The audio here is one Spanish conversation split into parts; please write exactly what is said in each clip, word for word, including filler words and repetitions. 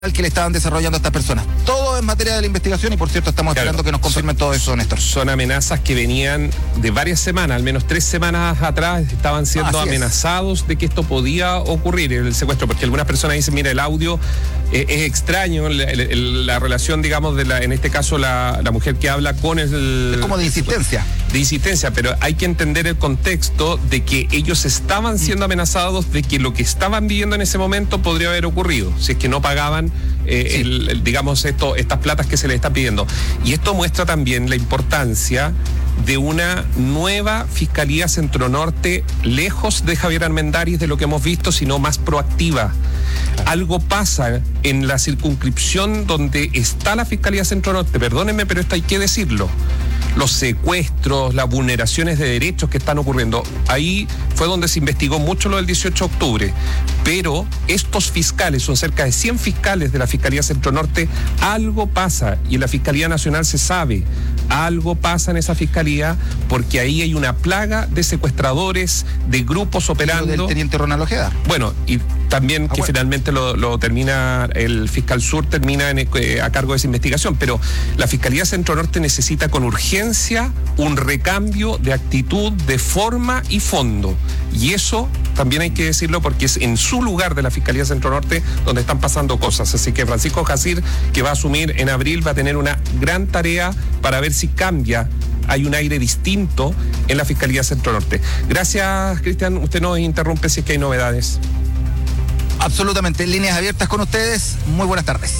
que le estaban desarrollando a estas personas. Todo en materia de la investigación y, por cierto, estamos claro, esperando que nos confirmen todo eso, Néstor. Son amenazas que venían de varias semanas, al menos tres semanas atrás estaban siendo Así amenazados es. de que esto podía ocurrir, el secuestro, porque algunas personas dicen, mira, el audio eh, es extraño, la, la, la relación, digamos, de la, en este caso la, la mujer que habla con el... Es como de insistencia. De insistencia, pero hay que entender el contexto de que ellos estaban siendo amenazados de que lo que estaban viviendo en ese momento podría haber ocurrido, si es que no pagaban Eh, sí. el, el, digamos, esto, estas platas que se les está pidiendo. Y esto muestra también la importancia de una nueva Fiscalía Centro Norte, lejos de Javier Armendáriz, de lo que hemos visto, sino más proactiva. Algo pasa en la circunscripción donde está la Fiscalía Centro Norte, perdónenme, pero esto hay que decirlo. Los secuestros, las vulneraciones de derechos que están ocurriendo. Ahí fue donde se investigó mucho lo del dieciocho de octubre. Pero estos fiscales, son cerca de cien fiscales de la Fiscalía Centro Norte, algo pasa, y en la Fiscalía Nacional se sabe, algo pasa en esa fiscalía, porque ahí hay una plaga de secuestradores, de grupos operando. Del teniente Ronald Ojeda. Bueno, y también ah, que bueno. finalmente lo, lo termina, el fiscal sur termina en, eh, a cargo de esa investigación, pero la Fiscalía Centro Norte necesita con urgencia un recambio de actitud, de forma y fondo. Y eso también hay que decirlo porque es en su lugar de la Fiscalía Centro Norte donde están pasando cosas. Así que Francisco Jacir, que va a asumir en abril, va a tener una gran tarea para ver si cambia. Hay un aire distinto en la Fiscalía Centro Norte. Gracias, Cristian. Usted nos interrumpe si es que hay novedades. Absolutamente. Líneas abiertas con ustedes. Muy buenas tardes.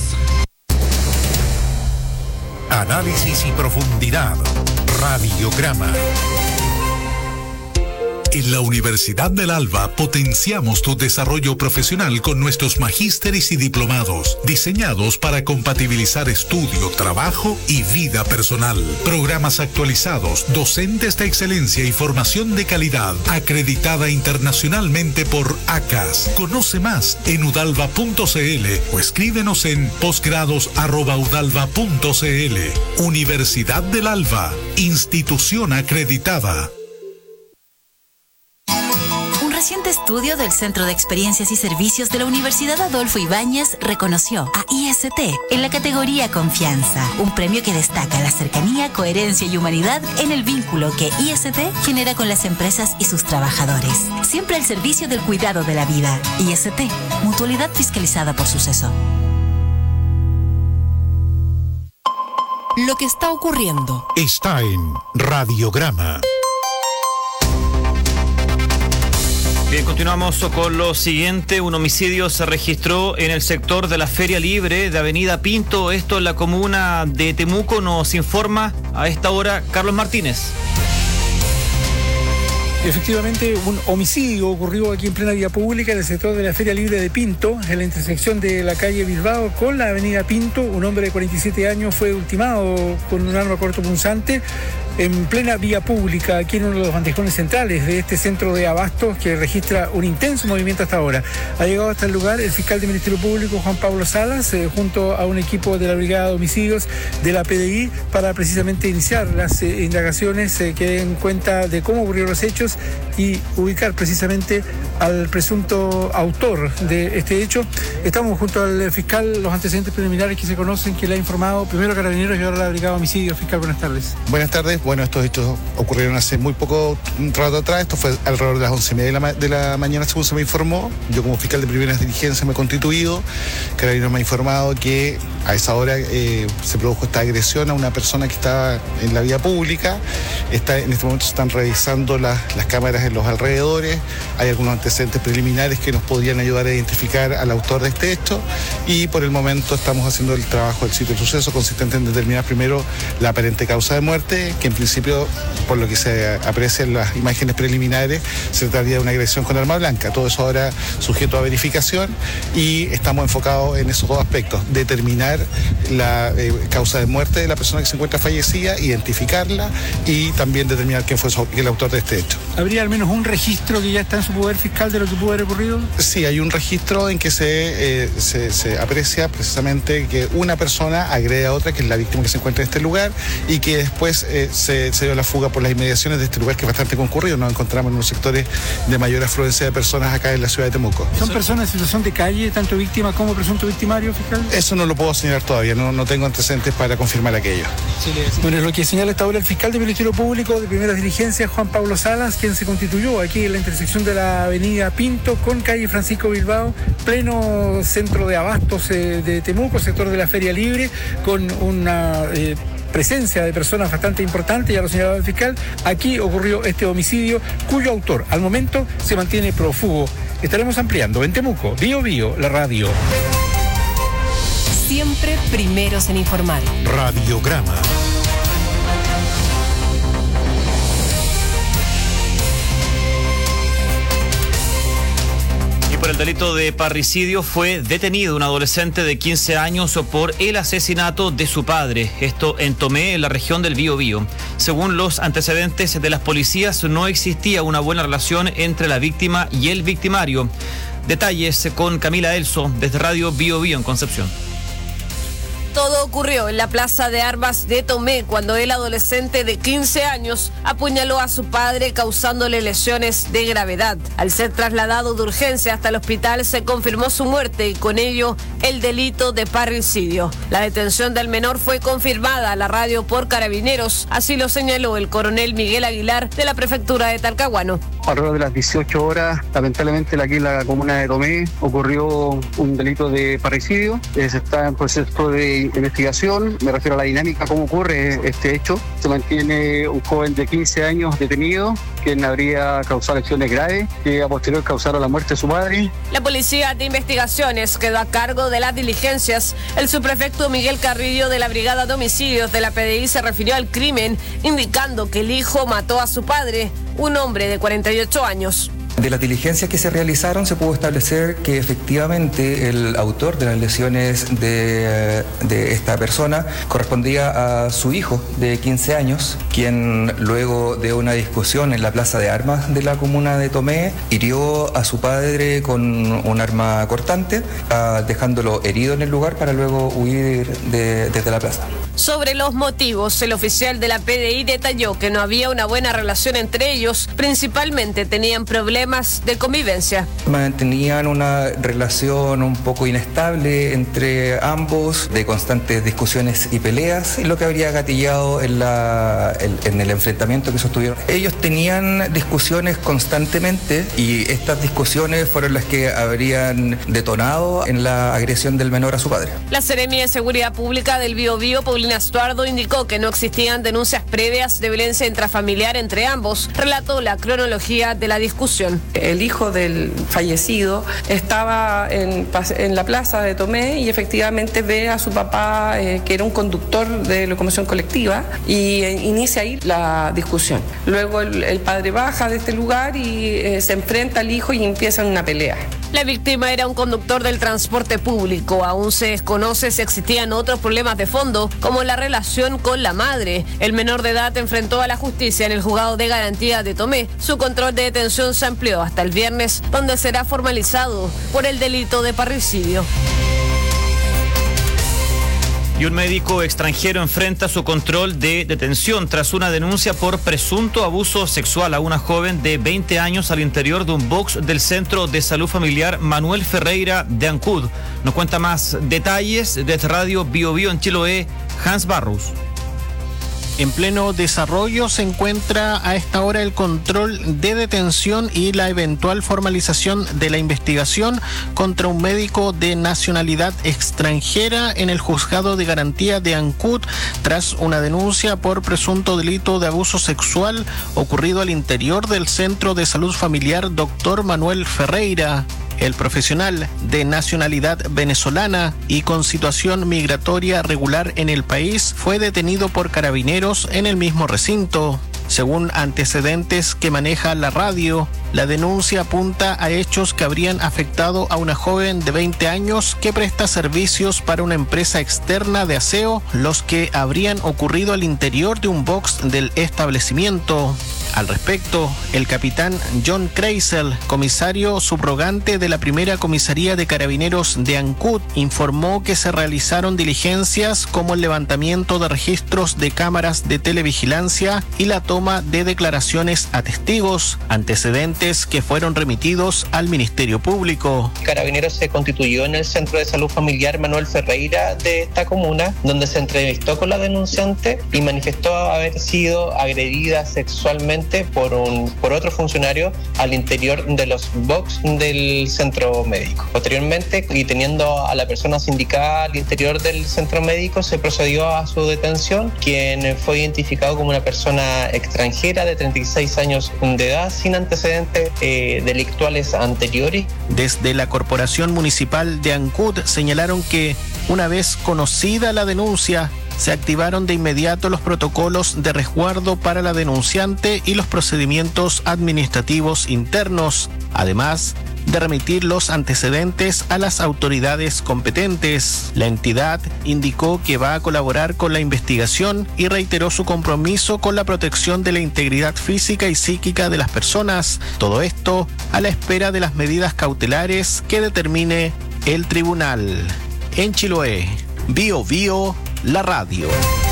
Análisis y profundidad. Radiograma. En la Universidad del Alba potenciamos tu desarrollo profesional con nuestros magísteres y diplomados, diseñados para compatibilizar estudio, trabajo y vida personal. Programas actualizados, docentes de excelencia y formación de calidad, acreditada internacionalmente por A C A S. Conoce más en udalva punto cl o escríbenos en posgrados arroba udalva punto cl. Universidad del Alba, institución acreditada. Un reciente estudio del Centro de Experiencias y Servicios de la Universidad Adolfo Ibáñez reconoció a I S T en la categoría Confianza, un premio que destaca la cercanía, coherencia y humanidad en el vínculo que I S T genera con las empresas y sus trabajadores, siempre al servicio del cuidado de la vida. I S T, mutualidad fiscalizada por Suceso. Lo que está ocurriendo está en Radiograma. Bien, continuamos con lo siguiente. Un homicidio se registró en el sector de la Feria Libre de Avenida Pinto, esto en la comuna de Temuco. Nos informa a esta hora Carlos Martínez. Efectivamente, un homicidio ocurrió aquí en plena vía pública en el sector de la Feria Libre de Pinto, en la intersección de la calle Bilbao con la avenida Pinto. Un hombre de cuarenta y siete años fue ultimado con un arma cortopunzante en plena vía pública, aquí en uno de los bandejones centrales de este centro de abastos que registra un intenso movimiento hasta ahora. Ha llegado hasta el lugar el fiscal del Ministerio Público, Juan Pablo Salas, eh, junto a un equipo de la Brigada de Homicidios de la P D I, para precisamente iniciar las eh, indagaciones eh, que den cuenta de cómo ocurrieron los hechos y ubicar precisamente al presunto autor de este hecho. Estamos junto al fiscal, los antecedentes preliminares que se conocen, que le ha informado primero Carabineros y ahora la Brigada de Homicidios. Fiscal, buenas tardes. Buenas tardes. Bueno, estos hechos ocurrieron hace muy poco un rato atrás. Esto fue alrededor de las once y media de la, de la mañana, según se me informó. Yo, como fiscal de primeras diligencias, me he constituido. Carabineros me ha informado que a esa hora eh, se produjo esta agresión a una persona que estaba en la vía pública. Está, en este momento se están revisando las, las cámaras en los alrededores. Hay algunos antecedentes preliminares que nos podrían ayudar a identificar al autor de este hecho. Y por el momento estamos haciendo el trabajo del sitio del suceso, consistente en determinar primero la aparente causa de muerte, que en principio, por lo que se aprecia en las imágenes preliminares, se trataría de una agresión con arma blanca. Todo eso ahora sujeto a verificación y estamos enfocados en esos dos aspectos: determinar determinar la eh, causa de muerte de la persona que se encuentra fallecida, identificarla y también determinar quién fue su, el autor de este hecho. ¿Habría al menos un registro que ya está en su poder fiscal de lo que pudo haber ocurrido? Sí, hay un registro en que se, eh, se, se aprecia precisamente que una persona agrede a otra, que es la víctima que se encuentra en este lugar, y que después eh, se, se dio la fuga por las inmediaciones de este lugar, que es bastante concurrido. Nos encontramos en unos sectores de mayor afluencia de personas acá en la ciudad de Temuco. ¿Son personas en situación de calle, tanto víctima como presunto victimario, fiscal? Eso no lo puedo señalar todavía, no, no tengo antecedentes para confirmar aquello. Sí, bueno, es lo que señala esta hora el fiscal del Ministerio Público de Primeras Diligencias, Juan Pablo Salas, quien se constituyó aquí en la intersección de la avenida Pinto con calle Francisco Bilbao, pleno centro de abastos eh, de Temuco, sector de la Feria Libre, con una eh, presencia de personas bastante importante, ya lo señalaba el fiscal. Aquí ocurrió este homicidio, cuyo autor al momento se mantiene prófugo. Estaremos ampliando en Temuco, Bío Bío, la radio. Siempre primeros en informar. Radiograma. Por el delito de parricidio fue detenido un adolescente de quince años por el asesinato de su padre. Esto en Tomé, en la región del Bío Bío. Según los antecedentes de las policías, no existía una buena relación entre la víctima y el victimario. Detalles con Camila Elso, desde Radio Bío Bío en Concepción. Todo ocurrió en la Plaza de Armas de Tomé cuando el adolescente de quince años apuñaló a su padre causándole lesiones de gravedad. Al ser trasladado de urgencia hasta el hospital se confirmó su muerte y con ello el delito de parricidio. La detención del menor fue confirmada a la radio por Carabineros, así lo señaló el coronel Miguel Aguilar de la prefectura de Talcahuano. Alrededor de las dieciocho horas, lamentablemente aquí en la comuna de Tomé ocurrió un delito de parricidio. Eh, se está en proceso de investigación, me refiero a la dinámica, cómo ocurre este hecho. Se mantiene un joven de quince años detenido, quien habría causado lesiones graves, que a posterior causaron la muerte de su padre. La Policía de Investigaciones quedó a cargo de las diligencias. El subprefecto Miguel Carrillo de la Brigada de Homicidios de la P D I se refirió al crimen, indicando que el hijo mató a su padre, un hombre de cuarenta y ocho años. De las diligencias que se realizaron se pudo establecer que efectivamente el autor de las lesiones de, de esta persona correspondía a su hijo de quince años, quien luego de una discusión en la Plaza de Armas de la comuna de Tomé hirió a su padre con un arma cortante, dejándolo herido en el lugar para luego huir de, desde la plaza. Sobre los motivos, el oficial de la P D I detalló que no había una buena relación entre ellos, principalmente tenían problemas de convivencia. Mantenían una relación un poco inestable entre ambos, de constantes discusiones y peleas, lo que habría gatillado en, la, en, en el enfrentamiento que sostuvieron. Ellos tenían discusiones constantemente y estas discusiones fueron las que habrían detonado en la agresión del menor a su padre. La Seremi de Seguridad Pública del Bío Bío, Paulina Estuardo, indicó que no existían denuncias previas de violencia intrafamiliar entre ambos. Relató la cronología de la discusión. El hijo del fallecido estaba en, en la plaza de Tomé y efectivamente ve a su papá, eh, que era un conductor de locomoción colectiva, y eh, inicia ahí la discusión. Luego el, el padre baja de este lugar y eh, se enfrenta al hijo y empiezan una pelea. La víctima era un conductor del transporte público. Aún se desconoce si existían otros problemas de fondo, como la relación con la madre. El menor de edad enfrentó a la justicia en el juzgado de garantía de Tomé. Su control de detención se amplió hasta el viernes, donde será formalizado por el delito de parricidio. Y un médico extranjero enfrenta su control de detención tras una denuncia por presunto abuso sexual a una joven de veinte años al interior de un box del Centro de Salud Familiar Manuel Ferreira de Ancud. Nos cuenta más detalles desde Radio Bío Bío en Chiloé, Hans Barros. En pleno desarrollo se encuentra a esta hora el control de detención y la eventual formalización de la investigación contra un médico de nacionalidad extranjera en el juzgado de garantía de Ancud tras una denuncia por presunto delito de abuso sexual ocurrido al interior del Centro de Salud Familiar Doctor Manuel Ferreira. El profesional de nacionalidad venezolana y con situación migratoria regular en el país fue detenido por Carabineros en el mismo recinto. Según antecedentes que maneja la radio, la denuncia apunta a hechos que habrían afectado a una joven de veinte años que presta servicios para una empresa externa de aseo, los que habrían ocurrido al interior de un box del establecimiento. Al respecto, el capitán John Kreisel, comisario subrogante de la primera comisaría de carabineros de Ancud, informó que se realizaron diligencias como el levantamiento de registros de cámaras de televigilancia y la toma de declaraciones a testigos, antecedentes que fueron remitidos al Ministerio Público. Carabineros se constituyó en el Centro de Salud Familiar Manuel Ferreira de esta comuna, donde se entrevistó con la denunciante y manifestó haber sido agredida sexualmente por un por otro funcionario al interior de los box del centro médico. Posteriormente, y teniendo a la persona sindicada al interior del centro médico, se procedió a su detención, quien fue identificado como una persona extranjera de treinta y seis años de edad sin antecedentes eh, delictuales anteriores. Desde la Corporación Municipal de Ancud señalaron que, una vez conocida la denuncia, se activaron de inmediato los protocolos de resguardo para la denunciante y los procedimientos administrativos internos, además de remitir los antecedentes a las autoridades competentes. La entidad indicó que va a colaborar con la investigación y reiteró su compromiso con la protección de la integridad física y psíquica de las personas. Todo esto a la espera de las medidas cautelares que determine el tribunal. En Chiloé, Bio Bio, la radio.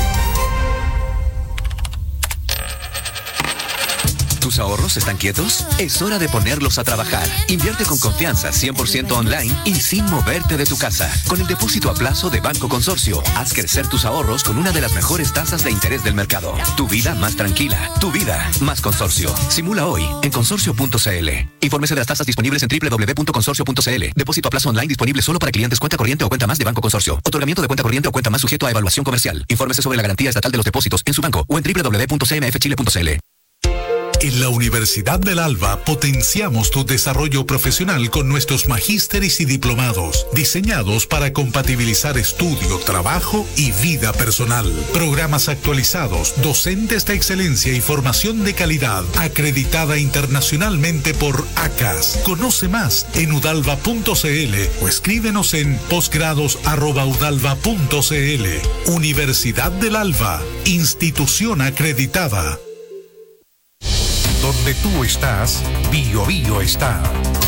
¿Tus ahorros están quietos? Es hora de ponerlos a trabajar. Invierte con confianza, cien por ciento online y sin moverte de tu casa. Con el depósito a plazo de Banco Consorcio, haz crecer tus ahorros con una de las mejores tasas de interés del mercado. Tu vida más tranquila, tu vida más Consorcio. Simula hoy en consorcio punto c l. Infórmese de las tasas disponibles en doble u doble u doble u punto consorcio punto c l. Depósito a plazo online disponible solo para clientes cuenta corriente o cuenta más de Banco Consorcio. Otorgamiento de cuenta corriente o cuenta más sujeto a evaluación comercial. Infórmese sobre la garantía estatal de los depósitos en su banco o en doble u doble u doble u punto c m f chile punto c l. En la Universidad del Alba potenciamos tu desarrollo profesional con nuestros magísteres y diplomados, diseñados para compatibilizar estudio, trabajo y vida personal. Programas actualizados, docentes de excelencia y formación de calidad, acreditada internacionalmente por A C A S. Conoce más en udalva punto c l o escríbenos en posgrados arroba udalva punto c l. Universidad del Alba, institución acreditada. Donde tú estás, Bio Bio está.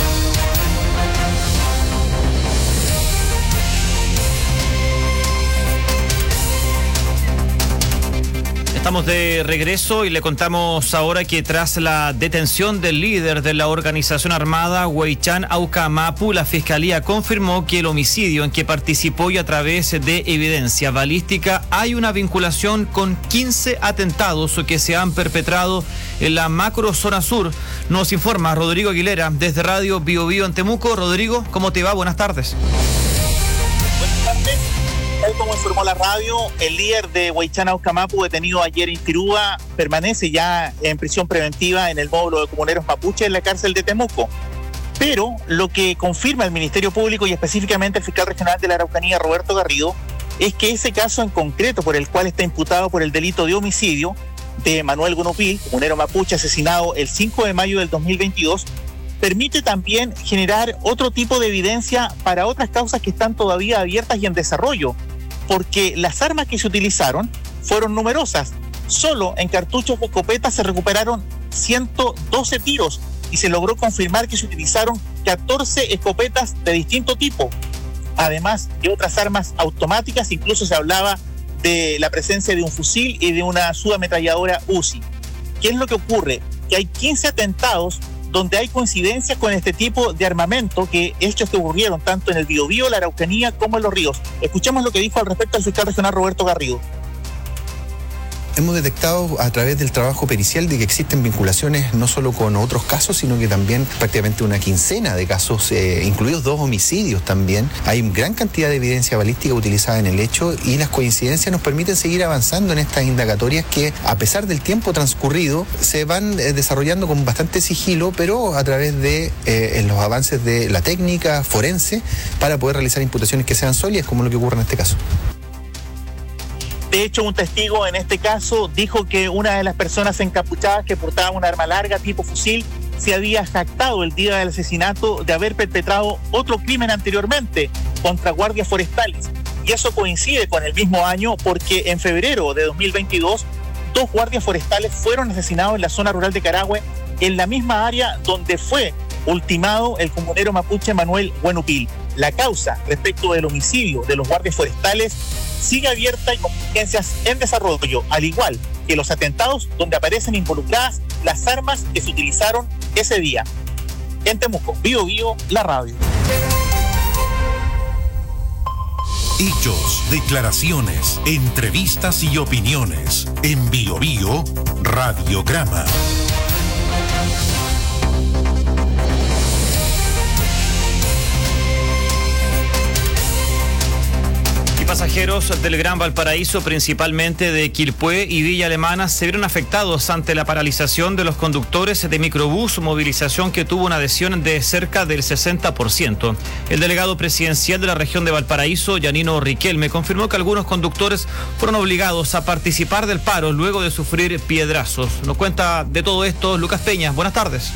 Estamos de regreso y le contamos ahora que tras la detención del líder de la organización armada Huaychán Aucamapu, la Fiscalía confirmó que el homicidio en que participó y a través de evidencia balística hay una vinculación con quince atentados que se han perpetrado en la macro zona sur. Nos informa Rodrigo Aguilera desde Radio Bio Bio en Temuco. Rodrigo, ¿cómo te va? Buenas tardes. Buenas tardes. Tal como informó la radio, el líder de Huaychán Aucamapu, detenido ayer en Tirúa, permanece ya en prisión preventiva en el módulo de comuneros mapuche en la cárcel de Temuco. Pero lo que confirma el Ministerio Público y específicamente el fiscal regional de la Araucanía, Roberto Garrido, es que ese caso en concreto por el cual está imputado por el delito de homicidio de Manuel Gunupil, comunero mapuche asesinado el cinco de mayo del dos mil veintidós, permite también generar otro tipo de evidencia para otras causas que están todavía abiertas y en desarrollo, porque las armas que se utilizaron fueron numerosas. Solo en cartuchos de escopeta se recuperaron ciento doce tiros y se logró confirmar que se utilizaron catorce escopetas de distinto tipo, además de otras armas automáticas. Incluso se hablaba de la presencia de un fusil y de una subametralladora U Z I. ¿Qué es lo que ocurre? Que hay quince atentados donde hay coincidencias con este tipo de armamento, que hechos que ocurrieron tanto en el Biobío, la Araucanía, como en Los Ríos. Escuchemos lo que dijo al respecto el fiscal regional Roberto Garrido. Hemos detectado a través del trabajo pericial de que existen vinculaciones no solo con otros casos, sino que también prácticamente una quincena de casos, eh, incluidos dos homicidios también. Hay gran cantidad de evidencia balística utilizada en el hecho y las coincidencias nos permiten seguir avanzando en estas indagatorias que, a pesar del tiempo transcurrido, se van eh, desarrollando con bastante sigilo, pero a través de eh, los avances de la técnica forense para poder realizar imputaciones que sean sólidas, como lo que ocurre en este caso. De hecho, un testigo en este caso dijo que una de las personas encapuchadas que portaba un arma larga tipo fusil se había jactado el día del asesinato de haber perpetrado otro crimen anteriormente contra guardias forestales. Y eso coincide con el mismo año porque en febrero de dos mil veintidós, dos guardias forestales fueron asesinados en la zona rural de Carahue, en la misma área donde fue ultimado el comunero mapuche Manuel Huenupil. La causa respecto del homicidio de los guardias forestales sigue abierta y con diligencias en desarrollo, al igual que los atentados donde aparecen involucradas las armas que se utilizaron ese día. En Temuco, Bio Bio, la radio. Hechos, declaraciones, entrevistas y opiniones. En Bio Bio, Radiograma. Pasajeros del Gran Valparaíso, principalmente de Quilpué y Villa Alemana, se vieron afectados ante la paralización de los conductores de microbús, movilización que tuvo una adhesión de cerca del sesenta por ciento. El delegado presidencial de la región de Valparaíso, Yanino Riquelme, confirmó que algunos conductores fueron obligados a participar del paro luego de sufrir piedrazos. Nos cuenta de todo esto Lucas Peña. Buenas tardes.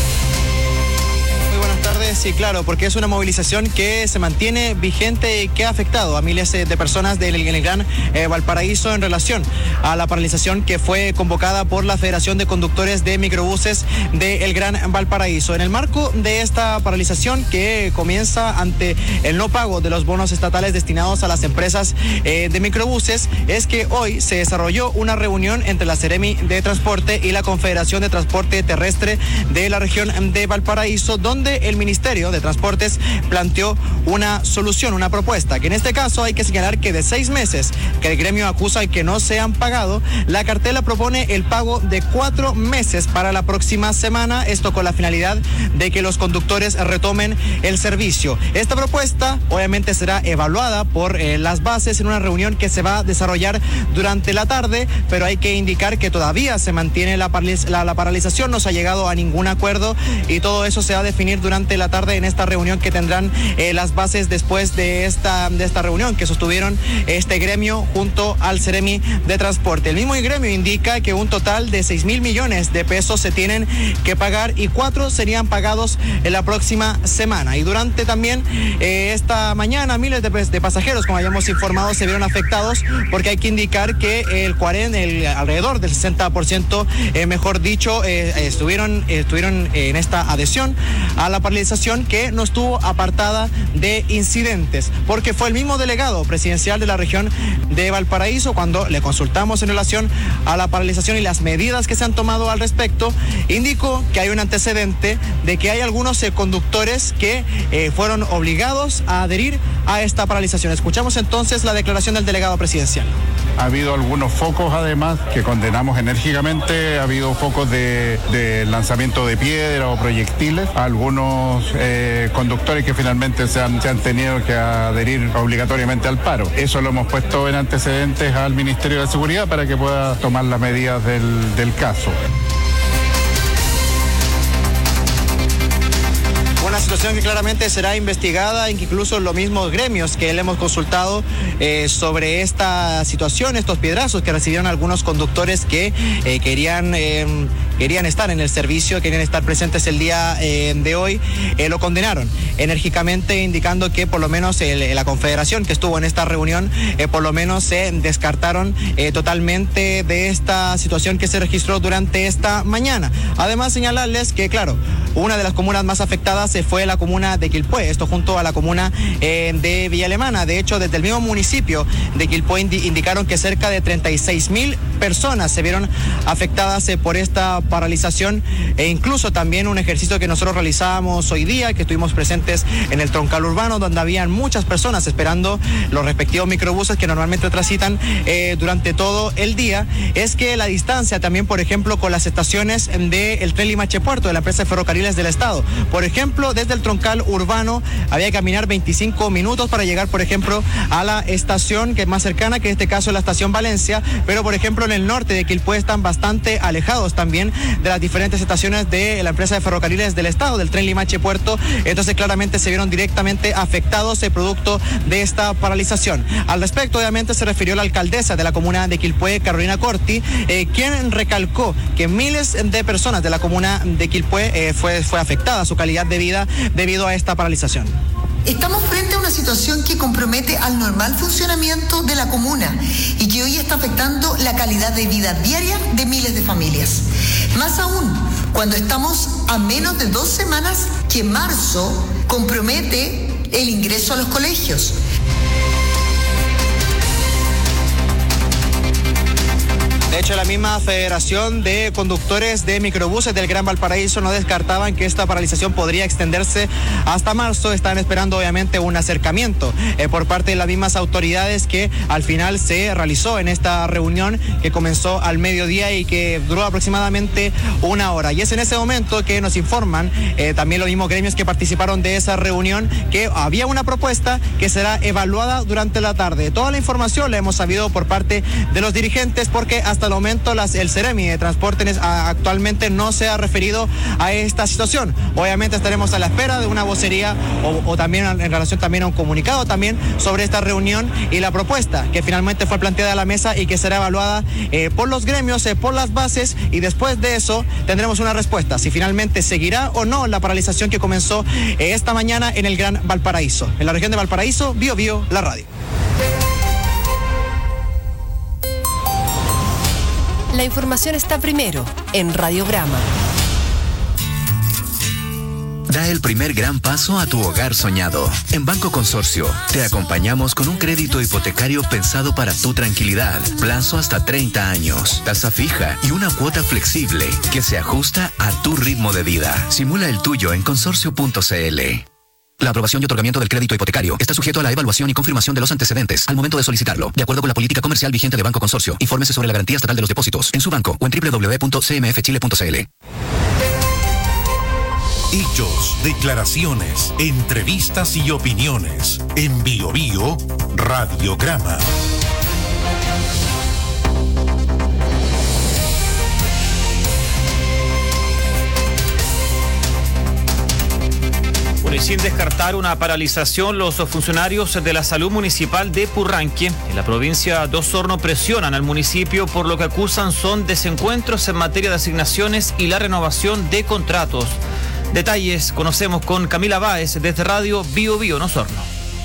Sí, claro, porque es una movilización que se mantiene vigente y que ha afectado a miles de personas del el Gran eh, Valparaíso en relación a la paralización que fue convocada por la Federación de Conductores de Microbuses del Gran Valparaíso. En el marco de esta paralización que comienza ante el no pago de los bonos estatales destinados a las empresas eh, de microbuses, es que hoy se desarrolló una reunión entre la Seremi de Transporte y la Confederación de Transporte Terrestre de la región de Valparaíso, donde el Ministerio de Transportes planteó una solución, una propuesta, que en este caso hay que señalar que de seis meses que el gremio acusa y que no se han pagado, la cartela propone el pago de cuatro meses para la próxima semana, esto con la finalidad de que los conductores retomen el servicio. Esta propuesta obviamente será evaluada por eh, las bases en una reunión que se va a desarrollar durante la tarde, pero hay que indicar que todavía se mantiene la, paraliz la, la paralización, no se ha llegado a ningún acuerdo y todo eso se va a definir durante la tarde en esta reunión que tendrán eh, las bases después de esta, de esta reunión que sostuvieron este gremio junto al Seremi de Transporte. El mismo gremio indica que un total de seis mil millones de pesos se tienen que pagar y cuatro serían pagados en la próxima semana. Y durante también eh, esta mañana miles de, de pasajeros, como habíamos informado, se vieron afectados porque hay que indicar que el cuarenta, el, alrededor del sesenta por ciento, eh, mejor dicho, eh, estuvieron, eh, estuvieron en esta adhesión a la paralización que no estuvo apartada de incidentes, porque fue el mismo delegado presidencial de la región de Valparaíso, cuando le consultamos en relación a la paralización y las medidas que se han tomado al respecto, indicó que hay un antecedente de que hay algunos eh, conductores que eh, fueron obligados a adherir a esta paralización. Escuchamos entonces la declaración del delegado presidencial. Ha habido algunos focos además que condenamos enérgicamente, ha habido focos de, de lanzamiento de piedra o proyectiles, algunos eh, conductores que finalmente se han, se han tenido que adherir obligatoriamente al paro. Eso lo hemos puesto en antecedentes al Ministerio de Seguridad para que pueda tomar las medidas del, del caso. Una situación que claramente será investigada, incluso los mismos gremios que le hemos consultado eh, sobre esta situación, estos piedrazos que recibieron algunos conductores que eh, querían, eh, querían estar en el servicio, querían estar presentes el día eh, de hoy, eh, lo condenaron enérgicamente, indicando que por lo menos el, la confederación que estuvo en esta reunión, eh, por lo menos se descartaron eh, totalmente de esta situación que se registró durante esta mañana. Además, señalarles que, claro, una de las comunas más afectadas se fue la comuna de Quilpué, esto junto a la comuna eh, de Villa Alemana. De hecho, desde el mismo municipio de Quilpué indi indicaron que cerca de treinta y seis mil personas se vieron afectadas eh, por esta paralización, e incluso también un ejercicio que nosotros realizábamos hoy día, que estuvimos presentes en el troncal urbano, donde habían muchas personas esperando los respectivos microbuses que normalmente transitan eh, durante todo el día, es que la distancia también, por ejemplo, con las estaciones del tren Limache Puerto, de la empresa de ferrocarriles del Estado, por ejemplo, desde el troncal urbano había que caminar veinticinco minutos para llegar, por ejemplo, a la estación que es más cercana, que en este caso es la estación Valencia, pero por ejemplo en el norte de Quilpué están bastante alejados también de las diferentes estaciones de la empresa de ferrocarriles del estado, del tren Limache Puerto. Entonces claramente se vieron directamente afectados el producto de esta paralización. Al respecto, obviamente, se refirió la alcaldesa de la comuna de Quilpué, Carolina Corti, eh, quien recalcó que miles de personas de la comuna de Quilpué eh, fue, fue afectada su calidad de vida debido a esta paralización. Estamos frente a una situación que compromete al normal funcionamiento de la comuna y que hoy está afectando la calidad de vida diaria de miles de familias. Más aún, cuando estamos a menos de dos semanas que marzo compromete el ingreso a los colegios. De hecho, la misma Federación de Conductores de Microbuses del Gran Valparaíso no descartaban que esta paralización podría extenderse hasta marzo. Están esperando, obviamente, un acercamiento eh, por parte de las mismas autoridades que al final se realizó en esta reunión que comenzó al mediodía y que duró aproximadamente una hora. Y es en ese momento que nos informan eh, también los mismos gremios que participaron de esa reunión que había una propuesta que será evaluada durante la tarde. Toda la información la hemos sabido por parte de los dirigentes porque hasta el momento las, el Ceremi de Transportes actualmente no se ha referido a esta situación. Obviamente estaremos a la espera de una vocería o, o también en relación también a un comunicado también sobre esta reunión y la propuesta que finalmente fue planteada a la mesa y que será evaluada eh, por los gremios, eh, por las bases, y después de eso tendremos una respuesta si finalmente seguirá o no la paralización que comenzó eh, esta mañana en el Gran Valparaíso. En la región de Valparaíso, Bio Bio, la radio. La información está primero en Radiograma. Da el primer gran paso a tu hogar soñado. En Banco Consorcio te acompañamos con un crédito hipotecario pensado para tu tranquilidad. Plazo hasta treinta años, tasa fija y una cuota flexible que se ajusta a tu ritmo de vida. Simula el tuyo en consorcio punto c l. La aprobación y otorgamiento del crédito hipotecario está sujeto a la evaluación y confirmación de los antecedentes al momento de solicitarlo, de acuerdo con la política comercial vigente de Banco Consorcio. Infórmese sobre la garantía estatal de los depósitos en su banco o en doble u doble u doble u punto c m f chile punto c l. Hechos, declaraciones, entrevistas y opiniones. En Bio Bio, Radiograma. Bueno, y sin descartar una paralización, los funcionarios de la salud municipal de Purranque, en la provincia de Osorno, presionan al municipio por lo que acusan son desencuentros en materia de asignaciones y la renovación de contratos. Detalles conocemos con Camila Báez desde Radio Bio Bio en Osorno.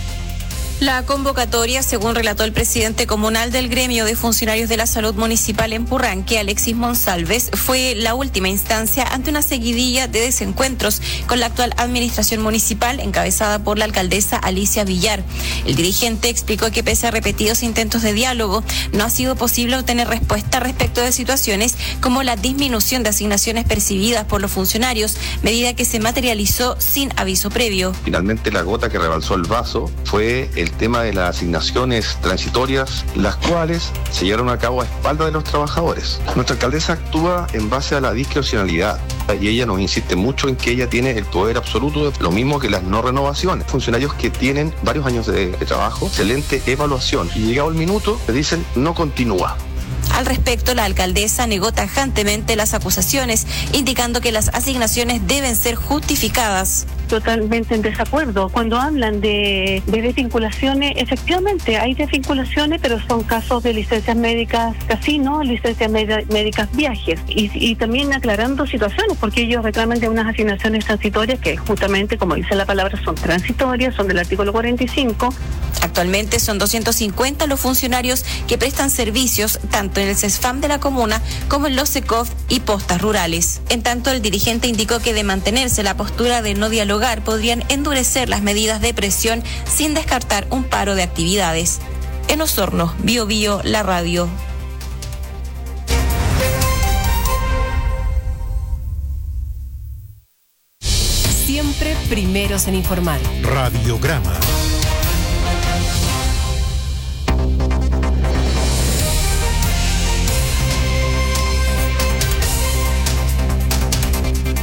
La convocatoria, según relató el presidente comunal del gremio de funcionarios de la salud municipal en Purranque, Alexis Monsalves, fue la última instancia ante una seguidilla de desencuentros con la actual administración municipal encabezada por la alcaldesa Alicia Villar. El dirigente explicó que pese a repetidos intentos de diálogo, no ha sido posible obtener respuesta respecto de situaciones como la disminución de asignaciones percibidas por los funcionarios, medida que se materializó sin aviso previo. Finalmente, la gota que rebalsó el vaso fue el tema de las asignaciones transitorias, las cuales se llevaron a cabo a espaldas de los trabajadores. Nuestra alcaldesa actúa en base a la discrecionalidad y ella nos insiste mucho en que ella tiene el poder absoluto, lo mismo que las no renovaciones. Funcionarios que tienen varios años de, de trabajo, excelente evaluación, y llegado el minuto le dicen no continúa. Al respecto, la alcaldesa negó tajantemente las acusaciones, indicando que las asignaciones deben ser justificadas. Totalmente en desacuerdo. Cuando hablan de, de desvinculaciones, efectivamente hay desvinculaciones, pero son casos de licencias médicas casino, licencias médicas viajes, y, y también aclarando situaciones, porque ellos reclaman de unas asignaciones transitorias que justamente, como dice la palabra, son transitorias, son del artículo cuarenta y cinco. Actualmente son doscientos cincuenta los funcionarios que prestan servicios tanto en el CESFAM de la comuna como en los SECOF y postas rurales. En tanto, el dirigente indicó que de mantenerse la postura de no dialogar podrían endurecer las medidas de presión sin descartar un paro de actividades. En Osorno, Bio Bio, la radio. Siempre primeros en informar. Radiograma.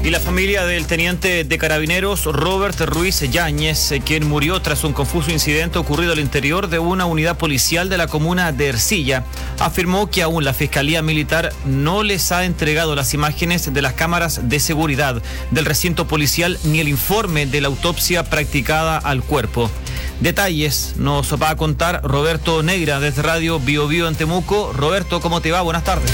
Y la familia del teniente de carabineros Robert Ruiz Yáñez, quien murió tras un confuso incidente ocurrido al interior de una unidad policial de la comuna de Ercilla, afirmó que aún la Fiscalía Militar no les ha entregado las imágenes de las cámaras de seguridad del recinto policial ni el informe de la autopsia practicada al cuerpo. Detalles nos va a contar Roberto Negra desde Radio Bio Bio en Temuco. Roberto, ¿cómo te va? Buenas tardes.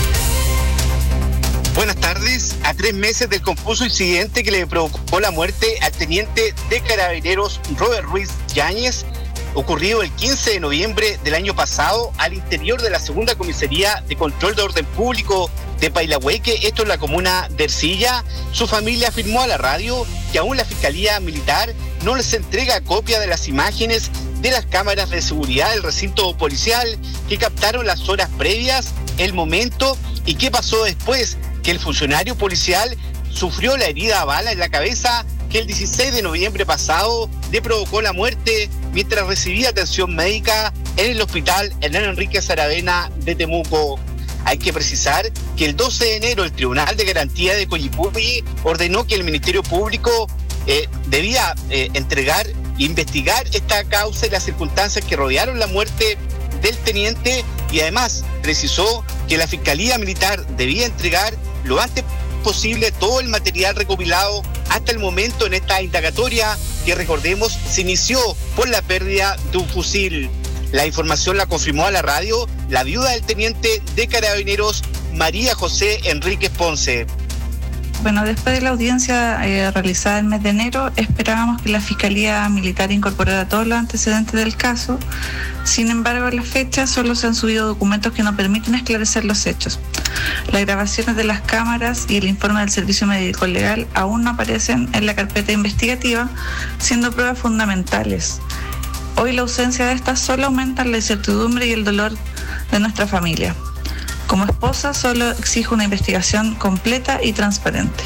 Buenas tardes. A tres meses del confuso incidente que le provocó la muerte al teniente de carabineros Robert Ruiz Yáñez, ocurrido el quince de noviembre del año pasado al interior de la segunda comisaría de control de orden público de Pailahueque, esto en la comuna de Ercilla, su familia afirmó a la radio que aún la Fiscalía Militar no les entrega copia de las imágenes de las cámaras de seguridad del recinto policial que captaron las horas previas, el momento y qué pasó después que el funcionario policial sufrió la herida a bala en la cabeza que el dieciséis de noviembre pasado le provocó la muerte mientras recibía atención médica en el hospital Hernán Enríquez Aravena de Temuco. Hay que precisar que el doce de enero el Tribunal de Garantía de Coyipulli ordenó que el Ministerio Público eh, debía eh, entregar e investigar esta causa y las circunstancias que rodearon la muerte del teniente y además precisó que la Fiscalía Militar debía entregar lo antes posible todo el material recopilado hasta el momento en esta indagatoria que, recordemos, se inició por la pérdida de un fusil. La información la confirmó a la radio la viuda del teniente de carabineros María José Enríquez Ponce. Bueno, después de la audiencia eh, realizada el mes de enero, esperábamos que la Fiscalía Militar incorporara todos los antecedentes del caso. Sin embargo, a la fecha solo se han subido documentos que no permiten esclarecer los hechos. Las grabaciones de las cámaras y el informe del Servicio Médico Legal aún no aparecen en la carpeta investigativa, siendo pruebas fundamentales. Hoy la ausencia de estas solo aumenta la incertidumbre y el dolor de nuestra familia. Como esposa, solo exijo una investigación completa y transparente.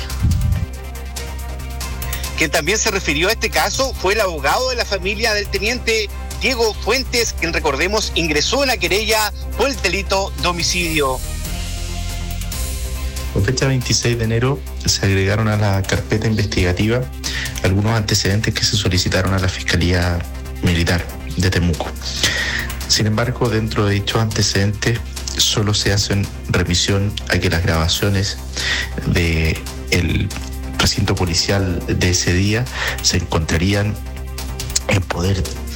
Quien también se refirió a este caso fue el abogado de la familia del teniente, Diego Fuentes, quien, recordemos, ingresó en la querella por el delito de homicidio. Con fecha veintiséis de enero se agregaron a la carpeta investigativa algunos antecedentes que se solicitaron a la Fiscalía Militar de Temuco. Sin embargo, dentro de dichos antecedentes solo se hacen remisión a que las grabaciones del recinto policial de ese día se encontrarían en poder